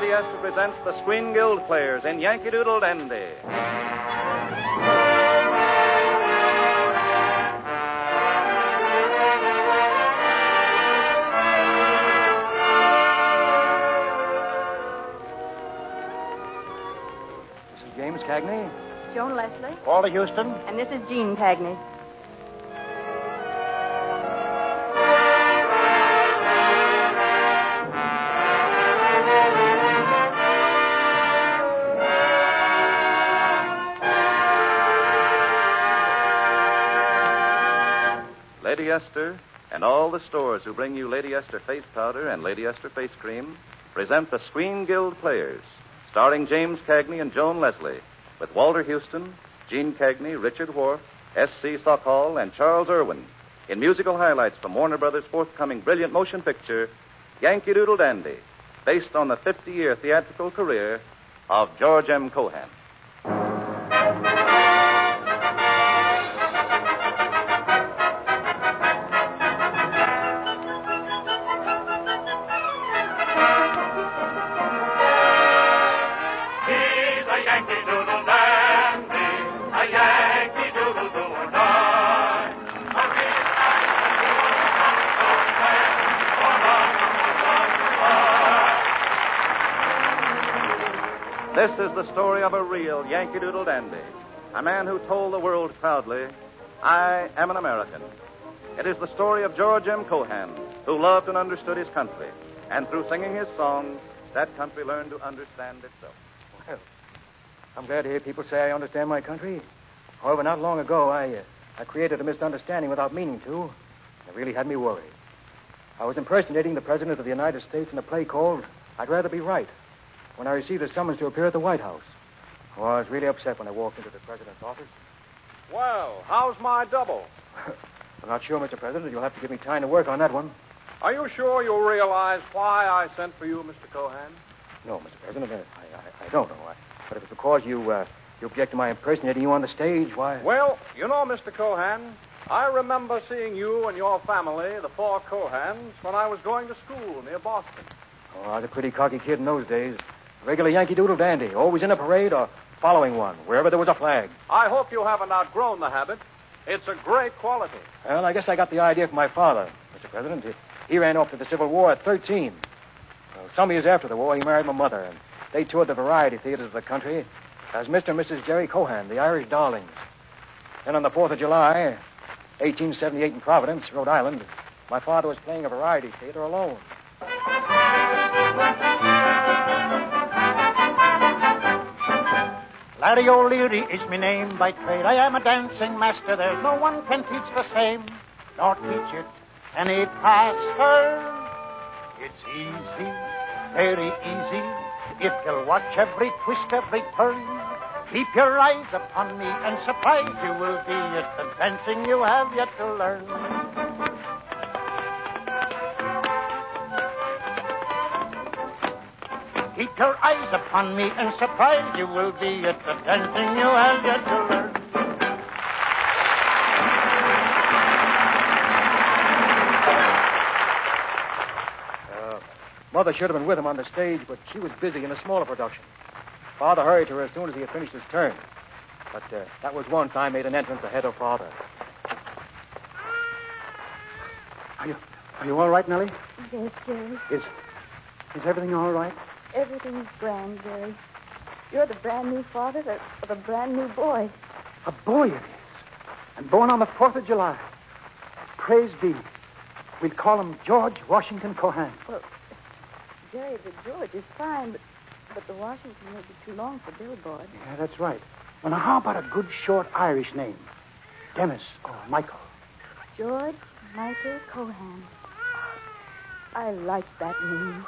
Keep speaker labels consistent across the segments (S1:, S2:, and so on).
S1: Lady Esther presents the Screen Guild Players in Yankee Doodle Dandy.
S2: This is James Cagney.
S3: Joan Leslie.
S2: Walter Houston.
S3: And this is Jean Cagney.
S1: Lady Esther and all the stores who bring you Lady Esther face powder and Lady Esther face cream present the Screen Guild Players, starring James Cagney and Joan Leslie, with Walter Houston, Jean Cagney, Richard Wharf, S.C. Sochal, and Charles Irwin, in musical highlights from Warner Brothers' forthcoming brilliant motion picture, Yankee Doodle Dandy, based on the 50-year theatrical career of George M. Cohan. This is the story of a real Yankee Doodle Dandy, a man who told the world proudly, I am an American. It is the story of George M. Cohan, who loved and understood his country, and through singing his songs, that country learned to understand itself.
S2: Well, I'm glad to hear people say I understand my country. However, not long ago, I created a misunderstanding without meaning to. It really had me worried. I was impersonating the President of the United States in a play called I'd Rather Be Right, when I received a summons to appear at the White House. Oh, I was really upset when I walked into the President's office.
S4: Well, how's my double?
S2: I'm not sure, Mr. President. You'll have to give me time to work on that one.
S4: Are you sure you'll realize why I sent for you, Mr. Cohan?
S2: No, Mr. President, I don't know. But if it's because you object to my impersonating you on the stage, why...
S4: Well, you know, Mr. Cohan, I remember seeing you and your family, the four Cohans, when I was going to school near Boston.
S2: Oh, I was a pretty cocky kid in those days. A regular Yankee Doodle dandy, always in a parade or following one, wherever there was a flag.
S4: I hope you haven't outgrown the habit. It's a great quality.
S2: Well, I guess I got the idea from my father, Mr. President. He ran off to the Civil War at 13. Well, some years after the war, he married my mother, and they toured the variety theaters of the country as Mr. and Mrs. Jerry Cohan, the Irish darlings. Then on the 4th of July, 1878 in Providence, Rhode Island, my father was playing a variety theater alone.
S5: Larry O'Leary is my name by trade. I am a dancing master. There's no one can teach the same, nor teach it any faster. It's easy, very easy, if you'll watch every twist, every turn. Keep your eyes upon me, and surprised you will be at the dancing you have yet to learn. Keep your eyes upon me, and surprised you will be at the dancing you have yet to learn.
S2: Mother should have been with him on the stage, but she was busy in a smaller production. Father hurried to her as soon as he had finished his turn. But that was once I made an entrance ahead of Father.
S6: Are you all right, Nellie?
S3: Yes, Jerry.
S6: Is everything all right?
S3: Everything's grand, Jerry. You're the brand new father of a brand new boy.
S6: A boy it is. And born on the 4th of July. Praise be. We'll call him George Washington Cohan.
S3: Well, Jerry, the George is fine, but the Washington may be too long for billboard.
S6: Yeah, that's right. Well, now, how about a good short Irish name? Dennis or Michael?
S3: George Michael Cohan. I like that name.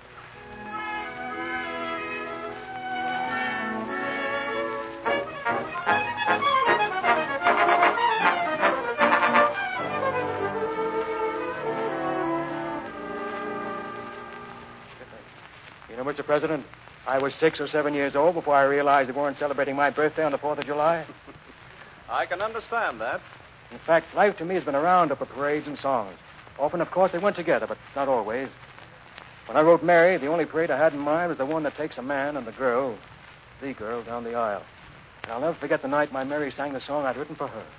S2: You know, Mr. President, I was 6 or 7 years old before I realized they weren't celebrating my birthday on the 4th of July.
S4: I can understand that.
S2: In fact, life to me has been a roundup of parades and songs. Often, of course, they went together, but not always. When I wrote Mary, the only parade I had in mind was the one that takes a man and the girl down the aisle. And I'll never forget the night my Mary sang the song I'd written for her.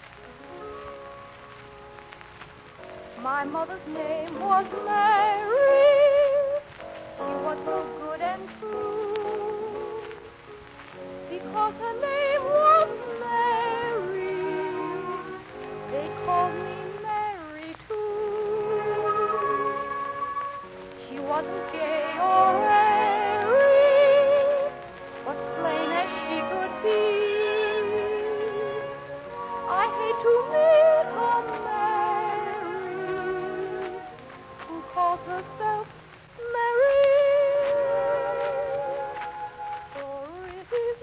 S3: My mother's name was Mary. She was so good and true. Because her name was Mary, they called me Mary, too. She wasn't gay or airy, but plain as she could be. I hate to meet a Mary who calls herself Mary. For it is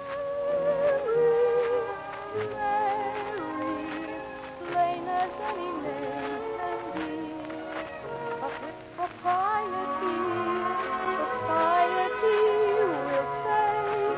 S3: Mary, Mary, plain as any name can be. But with propriety, society will say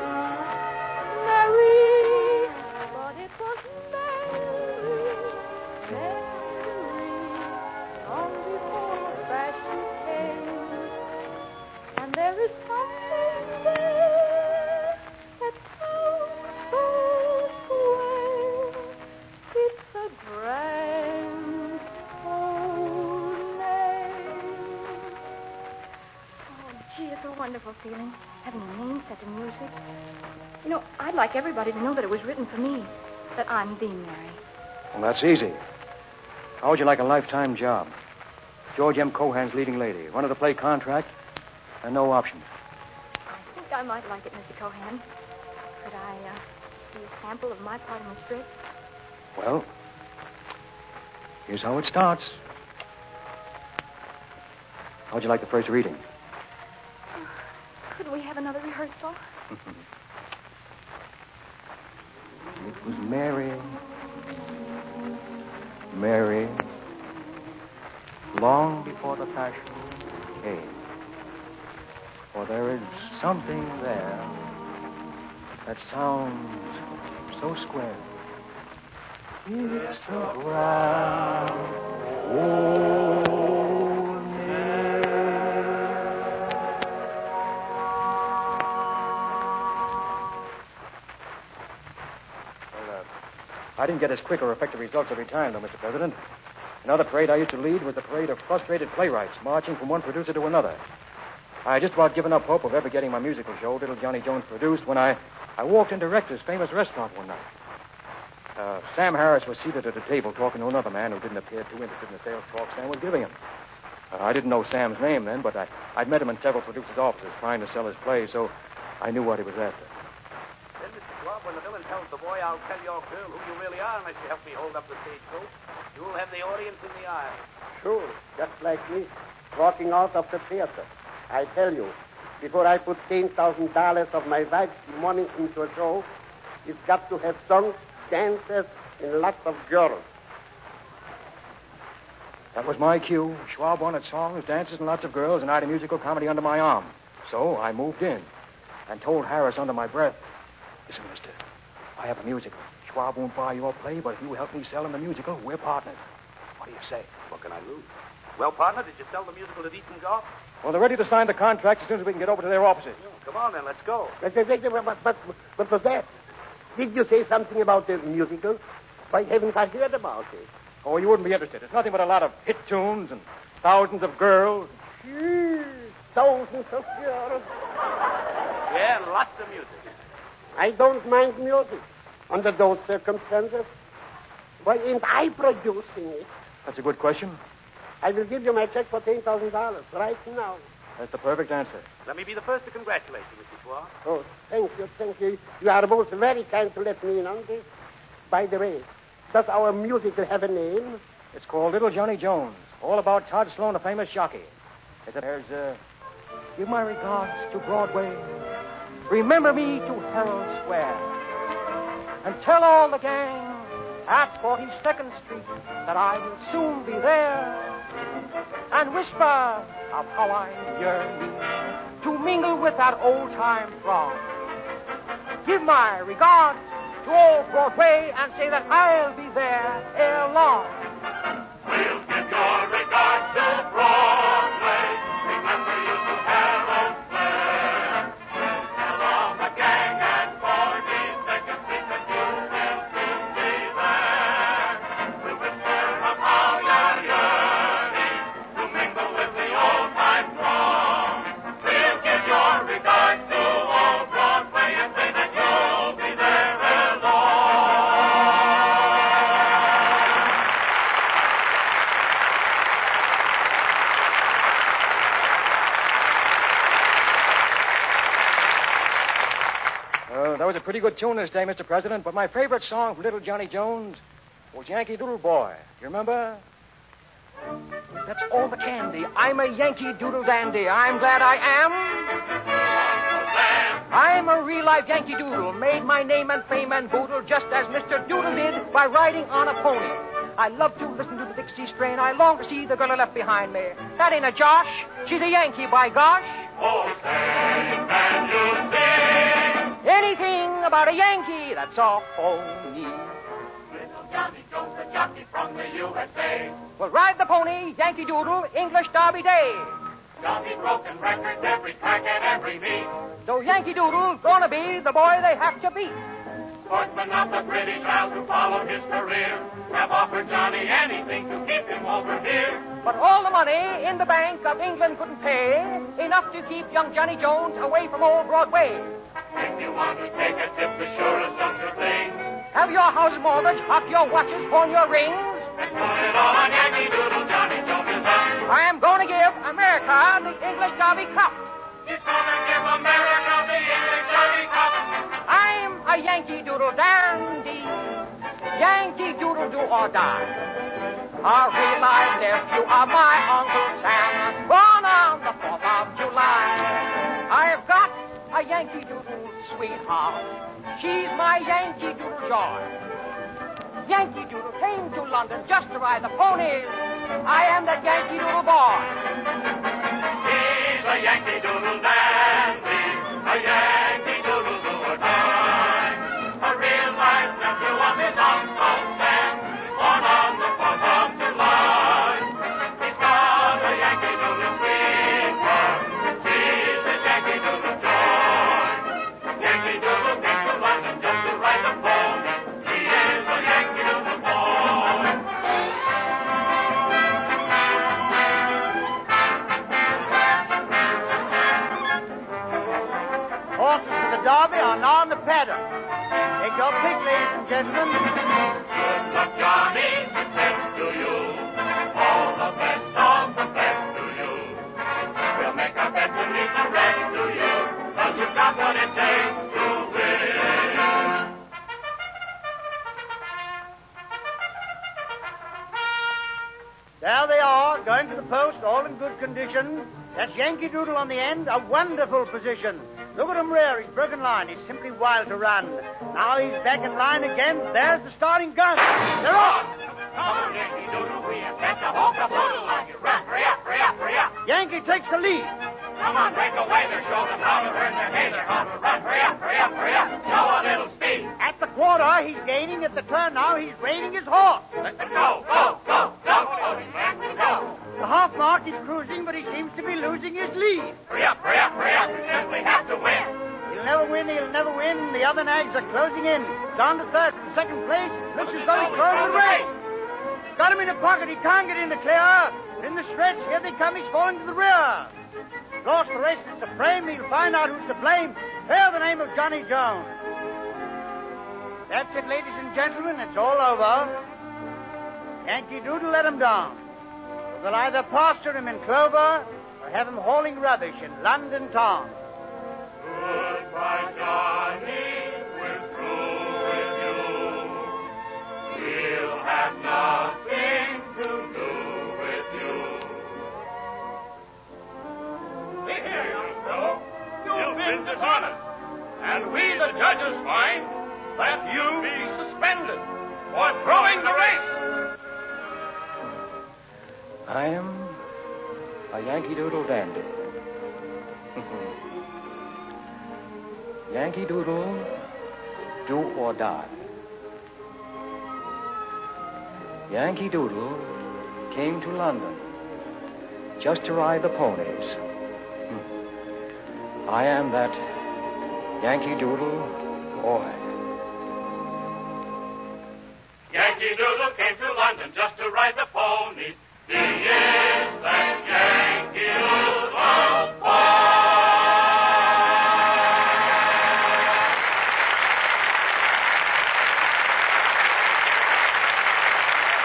S3: Mary. But it was Mary, Mary, long before fashion came. And there is something there that sounds so swell. It's a grand old name. Oh, gee, it's a wonderful feeling, having a name set to music. You know, I'd like everybody to know that it was written for me, that I'm the Mary.
S2: Well, that's easy. How would you like a lifetime job? George M. Cohan's leading lady. Run of the play contract and no options.
S3: I think I might like it, Mr. Cohan. Could I see a sample of my part in the script?
S2: Well, here's how it starts. How'd you like the first reading?
S3: Couldn't we have another rehearsal?
S2: It was Mary, Mary, long before the passion came. For there is something there that sounds so square. It's a grand old name. I didn't get as quick or effective results every time, though, Mr. President. Another parade I used to lead was the parade of frustrated playwrights marching from one producer to another. I had just about given up hope of ever getting my musical show, Little Johnny Jones, produced when I walked into Rector's famous restaurant one night. Sam Harris was seated at a table talking to another man who didn't appear too interested in the sales talk Sam was giving him. I didn't know Sam's name then, but I'd met him in several producers' offices trying to sell his play, so I knew what he was after.
S7: Then, Mr. Schwab, when the villain tells the boy, I'll tell your girl who you really are unless you help me hold up the stagecoach, you'll have the audience in the aisle.
S8: Sure, just like me, walking out of the theater. I tell you, before I put $10,000 of my wife's money into a show, it's got to have songs, dances, and lots of girls.
S2: That was my cue. Schwab wanted songs, dances, and lots of girls, and I had a musical comedy under my arm. So I moved in and told Harris under my breath, listen, mister, I have a musical. Schwab won't buy your play, but if you help me sell him the musical, we're partners. What do you say?
S7: What can I lose? Well, partner, did you sell the musical to Deaton Goff?
S2: Well, they're ready to sign the contract as soon as we can get over to their offices.
S7: Come on, then, let's go.
S8: What was that? Did you say something about the musical? Why haven't I heard about it?
S2: Oh, you wouldn't be interested. It's nothing but a lot of hit tunes and thousands of girls.
S8: Thousands of girls.
S7: Yeah, and lots of music.
S8: I don't mind music under those circumstances. Why ain't I producing it?
S2: That's a good question.
S8: I will give you my check for $10,000 right now.
S2: That's the perfect answer.
S7: Let me be the first to congratulate you, Mr. Schwab.
S8: Oh, thank you, thank you. You are both very kind to let me in on this. By the way, does our musical have a name?
S2: It's called Little Johnny Jones, all about Todd Sloan, a famous jockey. There's, give my regards to Broadway. Remember me to Herald Square. And tell all the gang at 42nd Street that I will soon be there. And whisper of how I'm yearning to mingle with that old-time throng. Give my regards to old Broadway and say that I'll be there ere long.
S9: We'll give your regards to Broadway. Remember you
S2: That was a pretty good tune this day, Mr. President, but my favorite song from Little Johnny Jones was Yankee Doodle Boy. You remember? That's all the candy. I'm a Yankee Doodle dandy. I'm glad I am. I'm a real-life Yankee Doodle. Made my name and fame and boodle just as Mr. Doodle did by riding on a pony. I love to listen to the Dixie strain. I long to see the girl I left behind me. That ain't a Josh. She's a Yankee, by gosh.
S9: Oh, say, can you sing?
S2: Anything about a Yankee, that's all phony.
S9: Little Johnny Jones, the jockey from the USA.
S2: Well, ride the pony, Yankee Doodle, English Derby Day.
S9: Johnny broken records every track and every meet.
S2: So Yankee Doodle gonna be the boy they have to beat.
S9: Sportsmen of the British Isles who followed his career have offered Johnny anything to keep him over here.
S2: But all the money in the Bank of England couldn't pay enough to keep young Johnny Jones away from old Broadway.
S9: If you want to take a tip, the surest of your things.
S2: Have your house mortgage, hot your watches, pawn your rings.
S9: And put it all on Yankee Doodle, Johnny Jones is up.
S2: I am going to give America the English Derby Cup.
S9: He's going to give America the English Derby Cup.
S2: I'm a Yankee Doodle dandy. Yankee Doodle do or die. A real life nephew of my Uncle Sam, born on the 4th of July. I've got a Yankee Doodle sweetheart. She's my Yankee Doodle joy. Yankee Doodle came to London just to ride the ponies. I am that Yankee Doodle boy.
S9: He's a Yankee Doodle dandy, a Yankee Doodle do or die. A real life nephew of his Uncle Sam, born on the 4th of July. He's got a Yankee Doodle sweetheart. She's his Yankee Doodle joy. Yankee Doodle came to London just to ride the pony. He is a Yankee Doodle boy.
S5: Horses for the Derby are now on the paddock. Take your pick, ladies and gentlemen.
S9: Good luck, Johnny. Success to you. All the best of the best to you. We'll make our best and leave the rest to you. 'Cause you've got what it takes to win.
S5: There they are, going to the post, all in good condition. That's Yankee Doodle on the end, a wonderful position. Look at him rear, he's broken line. He's simply wild to run. Now he's back in line again. There's the starting gun. They're off.
S9: Come on, Yankee Doodle. We have got to hold the poodle on you. Run, hurry up, hurry up, hurry up.
S5: Yankee takes the lead.
S9: Come on, break away. They're showing them how to earn their hay. They're on the run. Hurry up, hurry up, hurry up. Show a little speed.
S5: At the quarter, he's gaining. At the turn now, he's reining his horse.
S9: Let's go, go, go, go, go, go.
S5: The half mark is cruising, but he seems to be losing his lead.
S9: Hurry up, hurry up, hurry up. We simply have to win.
S5: He'll never win, he'll never win. The other nags are closing in. Down to third from second place. Looks as though he's throwing the race. Got him in the pocket, he can't get in the clear. But in the stretch, here they come, he's falling to the rear. Lost the race, it's a frame, he'll find out who's to blame. Bear the name of Johnny Jones. That's it, ladies and gentlemen, it's all over. Yankee Doodle let him down. They'll either pasture him in clover or have him hauling rubbish in London town.
S9: Goodbye, Johnny. We're through with you. We'll have nothing to do with you. See here, young fellow. You've been dishonest. And we, the judges, find that you be suspended for throwing the race.
S2: I am a Yankee Doodle dandy. Yankee Doodle, do or die. Yankee Doodle came to London just to ride the ponies. I am that Yankee Doodle boy.
S9: Yankee Doodle came to London just to ride the ponies. He is that Yankee Doodle boy.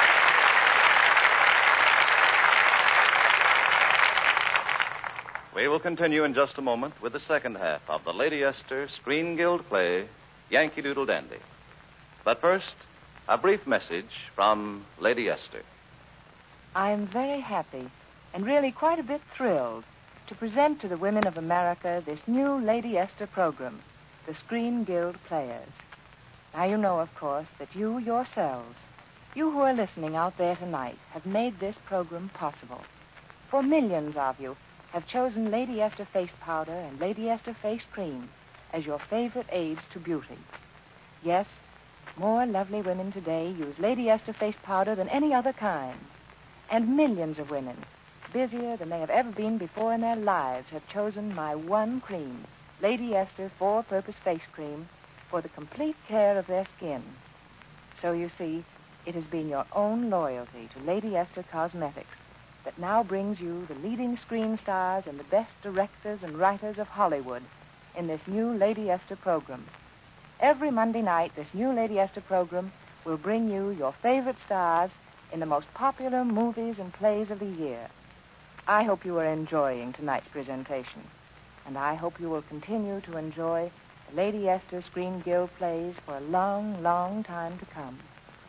S1: We will We'll continue in just a moment with the second half of the Lady Esther Screen Guild play, Yankee Doodle Dandy. But first, a brief message from Lady Esther.
S10: I am very happy and really quite a bit thrilled to present to the women of America this new Lady Esther program, the Screen Guild Players. Now, you know, of course, that you yourselves, you who are listening out there tonight, have made this program possible. For millions of you have chosen Lady Esther face powder and Lady Esther face cream as your favorite aids to beauty. Yes, more lovely women today use Lady Esther face powder than any other kind. And millions of women, busier than they have ever been before in their lives, have chosen my one cream, Lady Esther four-purpose face cream, for the complete care of their skin. So you see, it has been your own loyalty to Lady Esther Cosmetics that now brings you the leading screen stars and the best directors and writers of Hollywood in this new Lady Esther program. Every Monday night, this new Lady Esther program will bring you your favorite stars in the most popular movies and plays of the year. I hope you are enjoying tonight's presentation, and I hope you will continue to enjoy the Lady Esther Screen Guild plays for a long, long time to come.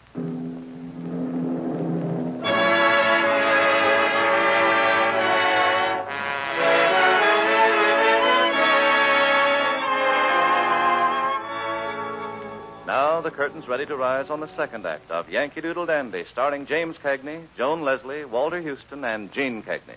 S1: Now the curtain's ready to rise on the second act of Yankee Doodle Dandy, starring James Cagney, Joan Leslie, Walter Houston, and Gene Cagney.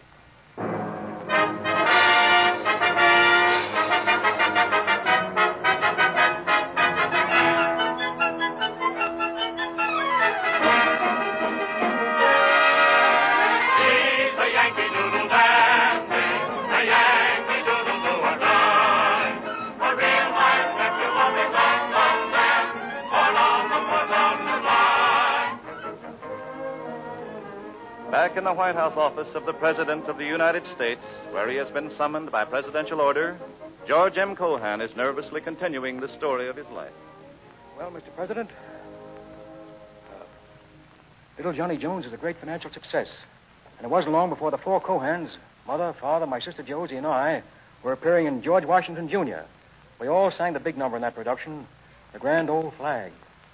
S9: He's a Yankee Doodle Dandy, a Yankee Doodle do or die. A real life nephew of his Uncle Sam, born on the 4th of July.
S1: Back in the White House office of the President of the United States, where he has been summoned by presidential order, George M. Cohan is nervously continuing the story of his life.
S2: Well, Mr. President, little Johnny Jones is a great financial success. And it wasn't long before the four Cohans, Mother, Father, my sister Josie, and I, were appearing in George Washington, Jr. We all sang the big number in that production, The Grand Old Flag.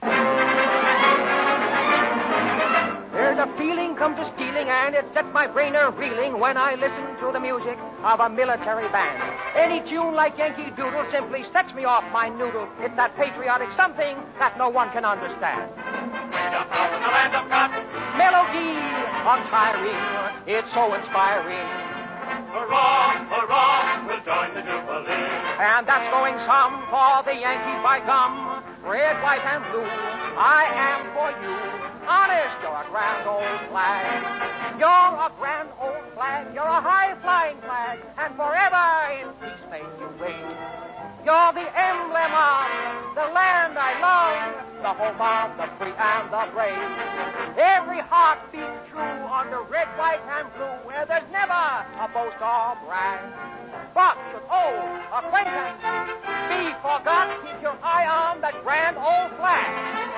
S11: There's a feeling comes a stealing, and it sets my brain a-reeling when I listen to the music of a military band. Any tune like Yankee Doodle simply sets me off my noodle. It's that patriotic something that no one can understand.
S9: Freedom out in the land of cotton.
S11: Melody untiring, it's so inspiring.
S9: Hurrah, hurrah, we'll join the Jubilee.
S11: And that's going some for the Yankees by gum. Red, white, and blue, I am for you. Honest, you're a grand old flag. You're a grand old flag. You're a high-flying flag. And forever in peace may you reign. You're the emblem of the land I love, the home of the free and the brave. Every heart beats true under red, white, and blue, where there's never a boast or brag. But should old acquaintance be forgot, keep your eye on that grand old flag.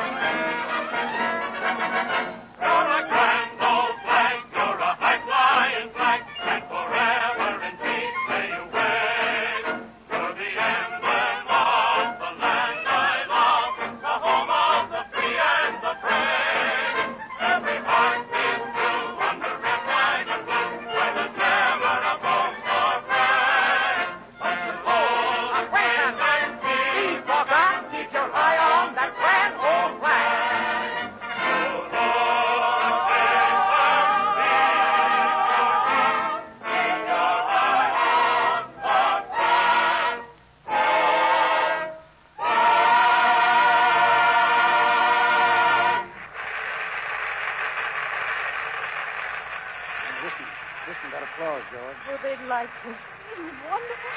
S9: You're a grand old flag, you're a high-flying flag, and forever in peace may you reign. You're the emblem of the land I love, the home of the free and the brave. Every heart beats true under red, white, and blue, where there's never a boast or brag. But should old acquaintance be
S11: forgot, keep your eye on that grand old flag.
S6: Listen to that applause, George.
S3: Oh, they'd like this. Isn't it wonderful?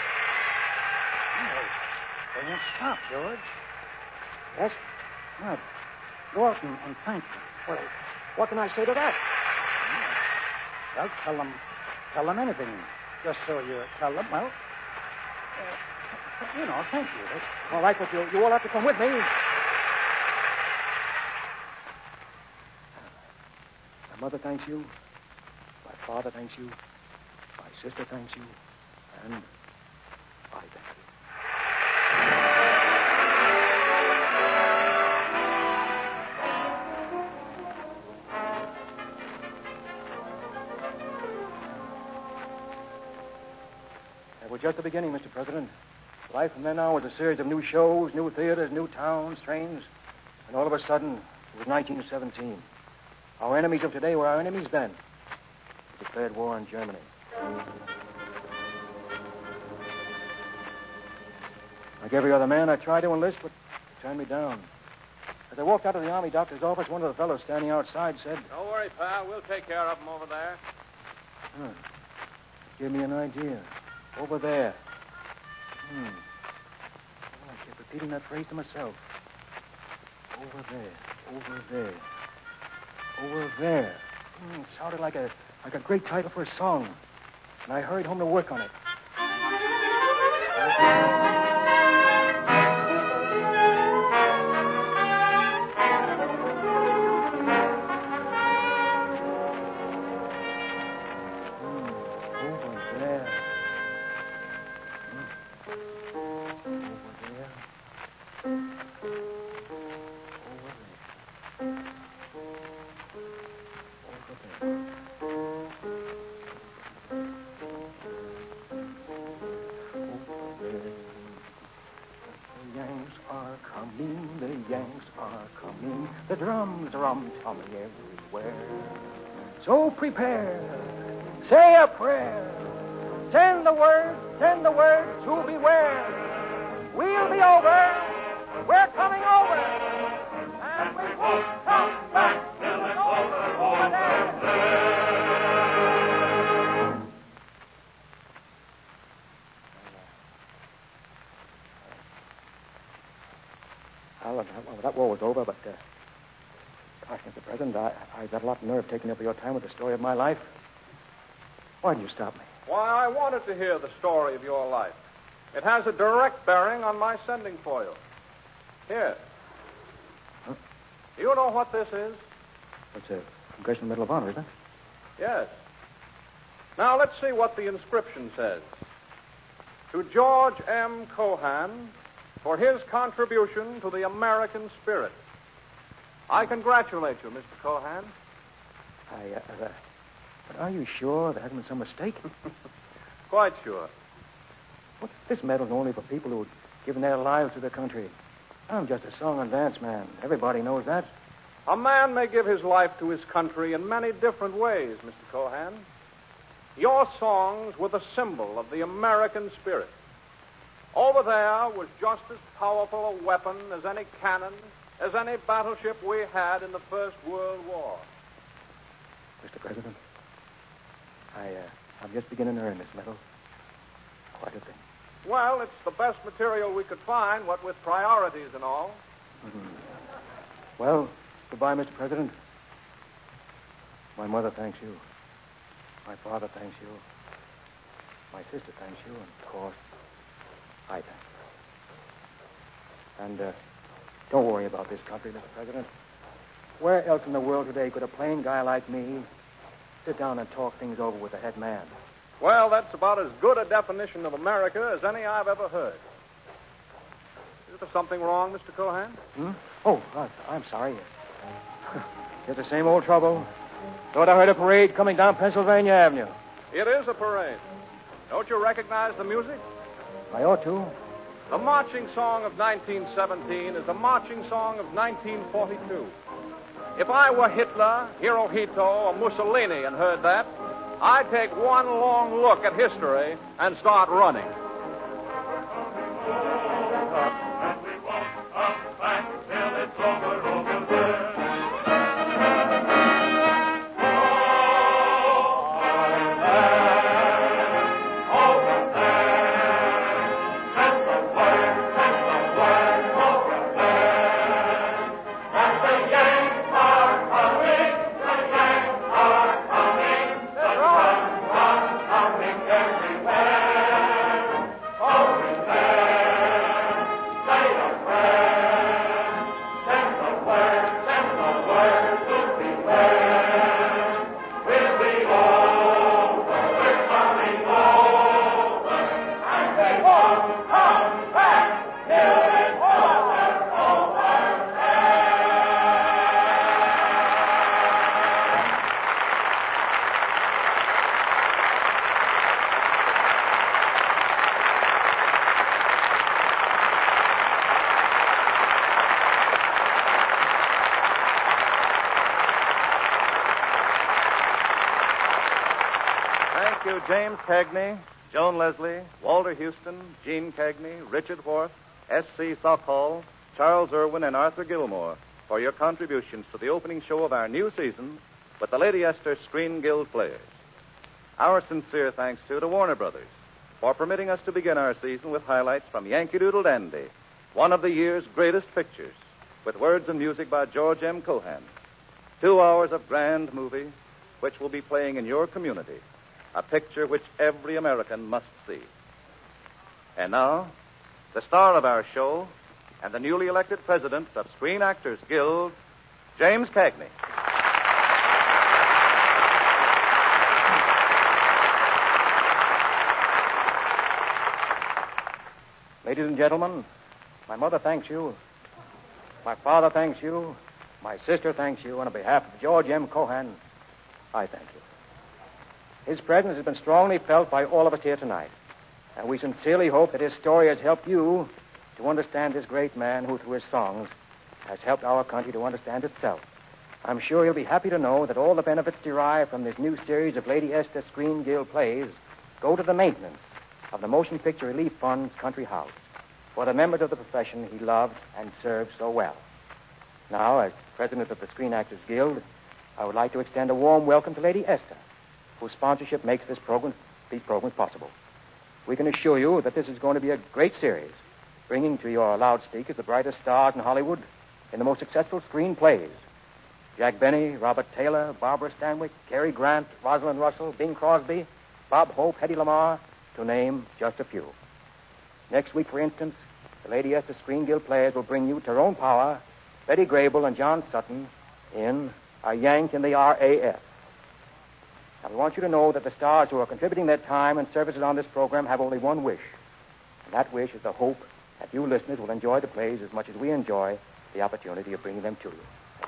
S6: They won't stop, George. Yes? Now, go out and thank them.
S2: Well, what can I say to that?
S6: Well, tell them anything. Just so you tell them, well, thank you. That's...
S2: All right, but you all have to come with me. My mother thanks you. My father thanks you. My sister thanks you. And I thank you. That was just the beginning, Mr. President. Life from then on was a series of new shows, new theaters, new towns, trains. And all of a sudden, it was 1917. Our enemies of today were our enemies then. We declared war on Germany. Like every other man, I tried to enlist, but they turned me down. As I walked out of the Army doctor's office, one of the fellows standing outside said,
S4: Don't worry, pal. We'll take care of them over there.
S2: huh, give me an idea. Over there. Well, I kept repeating that phrase to myself. Over there, over there, over there. It sounded like a great title for a song. And I hurried home to work on it. Over there. The drums rum-tumming everywhere. So prepare, say a prayer, send the word to beware. We'll be over, we're coming over, and we won't come back till it's over there. Well, that war was over, but, gosh, Mr. President, I got a lot of nerve taking up your time with the story of my life. Why did you stop me?
S4: Why, I wanted to hear the story of your life. It has a direct bearing on my sending for you. Here.
S2: Huh?
S4: Do you know what this is?
S2: It's a Congressional Medal of Honor, isn't it?
S4: Yes. Now, let's see what the inscription says. To George M. Cohan, for his contribution to the American spirit. I congratulate you, Mr. Cohan.
S2: But are you sure there hasn't been some mistake?
S4: Quite sure.
S2: This medal's only for people who've given their lives to their country. I'm just a song and dance man. Everybody knows that.
S4: A man may give his life to his country in many different ways, Mr. Cohan. Your songs were the symbol of the American spirit. Over there was just as powerful a weapon as any cannon, as any battleship we had in the First World War.
S2: Mr. President, I'm just beginning to earn this medal. Quite a thing.
S4: Well, it's the best material we could find, what with priorities and all.
S2: Mm-hmm. Well, goodbye, Mr. President. My mother thanks you. My father thanks you. My sister thanks you, and of course, I thank you. And don't worry about this country, Mr. President. Where else in the world today could a plain guy like me sit down and talk things over with the head man?
S4: Well, that's about as good a definition of America as any I've ever heard. Is there something wrong, Mr. Cohan?
S2: Oh, I'm sorry. It's the same old trouble. Thought I heard a parade coming down Pennsylvania Avenue.
S4: It is a parade. Don't you recognize the music?
S2: I ought to.
S4: The marching song of 1917 is the marching song of 1942. If I were Hitler, Hirohito, or Mussolini and heard that, I'd take one long look at history and start running.
S1: to James Cagney, Joan Leslie, Walter Houston, Gene Cagney, Richard Wharf, S.C. Sockall, Charles Irwin, and Arthur Gilmore for your contributions to the opening show of our new season with the Lady Esther Screen Guild Players. Our sincere thanks, too, to Warner Brothers for permitting us to begin our season with highlights from Yankee Doodle Dandy, one of the year's greatest pictures, with words and music by George M. Cohan. 2 hours of grand movie which will be playing in your community, a picture which every American must see. And now, the star of our show and the newly elected president of Screen Actors Guild, James Cagney.
S2: Ladies and gentlemen, my mother thanks you. My father thanks you. My sister thanks you. And on behalf of George M. Cohan, I thank you. His presence has been strongly felt by all of us here tonight. And we sincerely hope that his story has helped you to understand this great man who, through his songs, has helped our country to understand itself. I'm sure you'll be happy to know that all the benefits derived from this new series of Lady Esther Screen Guild plays go to the maintenance of the Motion Picture Relief Fund's country house for the members of the profession he loves and serves so well. Now, as president of the Screen Actors Guild, I would like to extend a warm welcome to Lady Esther, whose sponsorship makes these programs possible. We can assure you that this is going to be a great series, bringing to your loudspeakers the brightest stars in Hollywood in the most successful screen plays. Jack Benny, Robert Taylor, Barbara Stanwyck, Cary Grant, Rosalind Russell, Bing Crosby, Bob Hope, Hedy Lamarr, to name just a few. Next week, for instance, the Lady Esther Screen Guild Players will bring you Tyrone Power, Betty Grable, and John Sutton in A Yank in the RAF. Now, we want you to know that the stars who are contributing their time and services on this program have only one wish. And that wish is the hope that you listeners will enjoy the plays as much as we enjoy the opportunity of bringing them to you.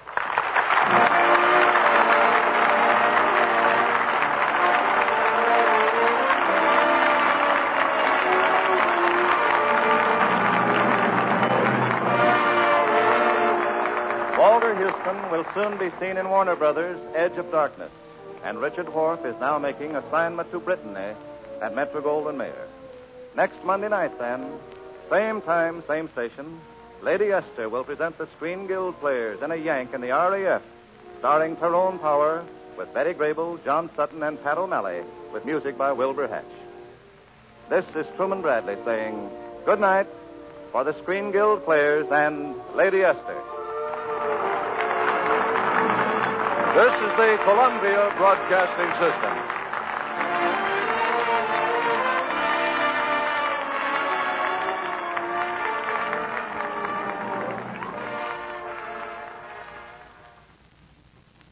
S1: Walter Houston will soon be seen in Warner Brothers' Edge of Darkness, and Richard Wharf is now making assignment to Brittany at Metro-Goldwyn-Mayer. Next Monday night, then, same time, same station, Lady Esther will present the Screen Guild Players in A Yank in the RAF, starring Tyrone Power with Betty Grable, John Sutton, and Pat O'Malley, with music by Wilbur Hatch. This is Truman Bradley saying good night for the Screen Guild Players and Lady Esther.
S4: This is the Columbia Broadcasting System.